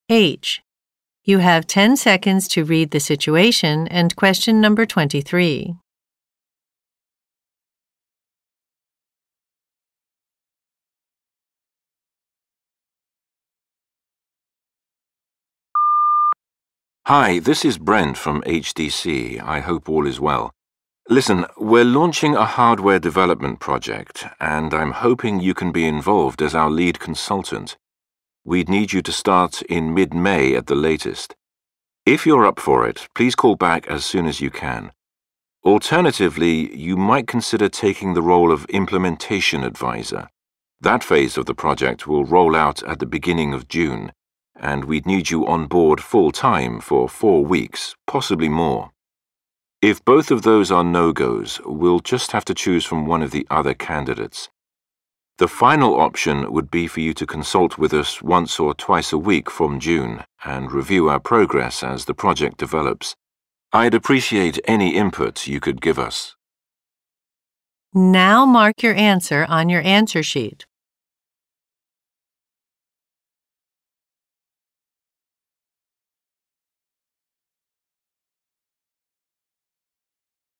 H. You have 10 seconds to read the situation and question number 23. Hi, this is Brent from HDC. I hope all is well. Listen, we're launching a hardware development project, and I'm hoping you can be involved as our lead consultant. We'd need you to start in mid-May at the latest. If you're up for it, please call back as soon as you can. Alternatively, you might consider taking the role of implementation advisor. That phase of the project will roll out at the beginning of June, and we'd need you on board full-time for 4 weeks, possibly more. If both of those are no-goes, we'll just have to choose from one of the other candidates. The final option would be for you to consult with us once or twice a week from June and review our progress as the project develops. I'd appreciate any input you could give us. Now mark your answer on your answer sheet.